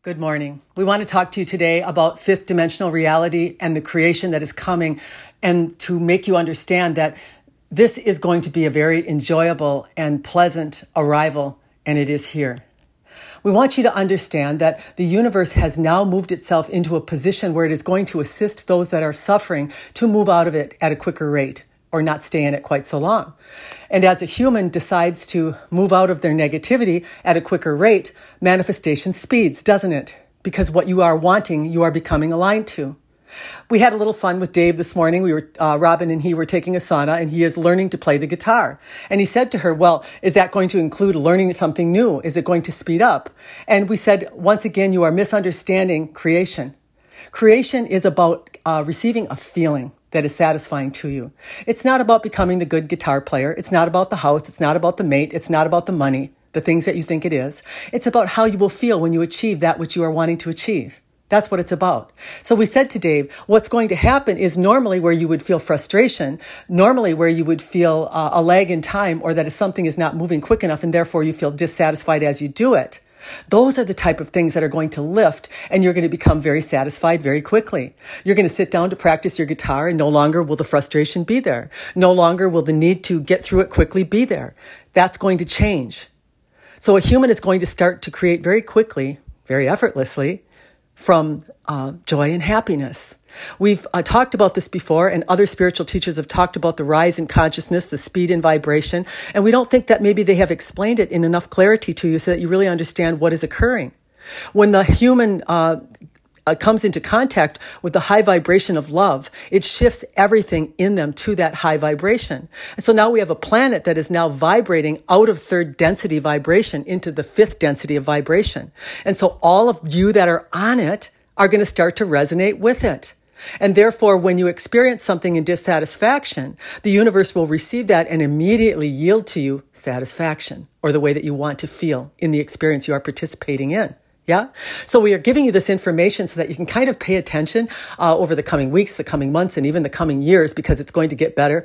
Good morning. We want to talk to you today about fifth dimensional reality and the creation that is coming, and to make you understand that this is going to be a very enjoyable and pleasant arrival, and it is here. We want you to understand that the universe has now moved itself into a position where it is going to assist those that are suffering to move out of it at a quicker rate, or not stay in it quite so long. And as a human decides to move out of their negativity at a quicker rate, manifestation speeds, doesn't it? Because what you are wanting, you are becoming aligned to. We had a little fun with Dave this morning. Robin and he were taking a sauna, and he is learning to play the guitar. And he said to her, well, is that going to include learning something new? Is it going to speed up? And we said, once again, you are misunderstanding creation. Creation is about receiving a feeling that is satisfying to you. It's not about becoming the good guitar player. It's not about the house. It's not about the mate. It's not about the money, the things that you think it is. It's about how you will feel when you achieve that which you are wanting to achieve. That's what it's about. So we said to Dave, what's going to happen is normally where you would feel frustration, normally where you would feel a lag in time, or that something is not moving quick enough and therefore you feel dissatisfied as you do it. Those are the type of things that are going to lift, and you're going to become very satisfied very quickly. You're going to sit down to practice your guitar, and no longer will the frustration be there. No longer will the need to get through it quickly be there. That's going to change. So a human is going to start to create very quickly, very effortlessly, from joy and happiness. We've talked about this before, and other spiritual teachers have talked about the rise in consciousness, the speed in vibration, and we don't think that maybe they have explained it in enough clarity to you so that you really understand what is occurring. When the human comes into contact with the high vibration of love, it shifts everything in them to that high vibration. And so now we have a planet that is now vibrating out of third density vibration into the fifth density of vibration. And so all of you that are on it are going to start to resonate with it. And therefore, when you experience something in dissatisfaction, the universe will receive that and immediately yield to you satisfaction, or the way that you want to feel in the experience you are participating in. Yeah. So we are giving you this information so that you can kind of pay attention over the coming weeks, the coming months, and even the coming years, because it's going to get better,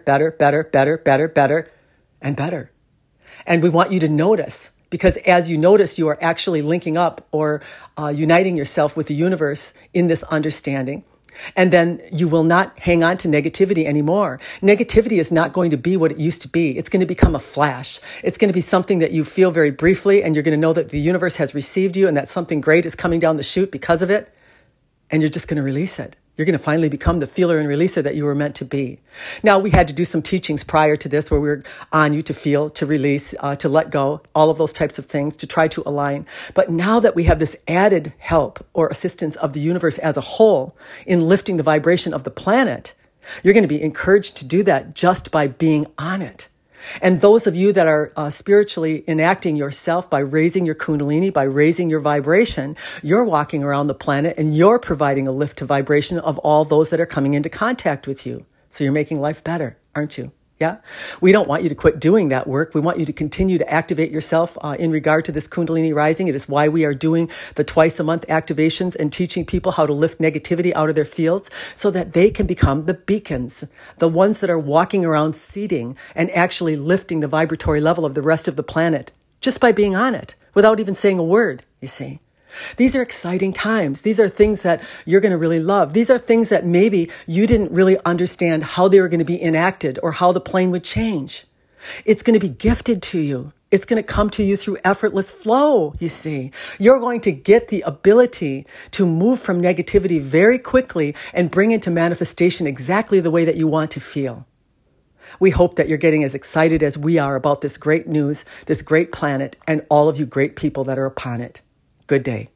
and better. And we want you to notice, because as you notice, you are actually linking up or uniting yourself with the universe in this understanding. And then you will not hang on to negativity anymore. Negativity is not going to be what it used to be. It's going to become a flash. It's going to be something that you feel very briefly, and you're going to know that the universe has received you and that something great is coming down the chute because of it. And you're just going to release it. You're going to finally become the feeler and releaser that you were meant to be. Now, we had to do some teachings prior to this where we were on you to feel, to release, to let go, all of those types of things, to try to align. But now that we have this added help or assistance of the universe as a whole in lifting the vibration of the planet, you're going to be encouraged to do that just by being on it. And those of you that are spiritually enacting yourself by raising your kundalini, by raising your vibration, you're walking around the planet and you're providing a lift to vibration of all those that are coming into contact with you. So you're making life better, aren't you? Yeah. We don't want you to quit doing that work. We want you to continue to activate yourself in regard to this Kundalini rising. It is why we are doing the twice a month activations and teaching people how to lift negativity out of their fields so that they can become the beacons, the ones that are walking around seeding and actually lifting the vibratory level of the rest of the planet just by being on it without even saying a word, you see. These are exciting times. These are things that you're going to really love. These are things that maybe you didn't really understand how they were going to be enacted or how the plane would change. It's going to be gifted to you. It's going to come to you through effortless flow, you see. You're going to get the ability to move from negativity very quickly and bring into manifestation exactly the way that you want to feel. We hope that you're getting as excited as we are about this great news, this great planet, and all of you great people that are upon it. Good day.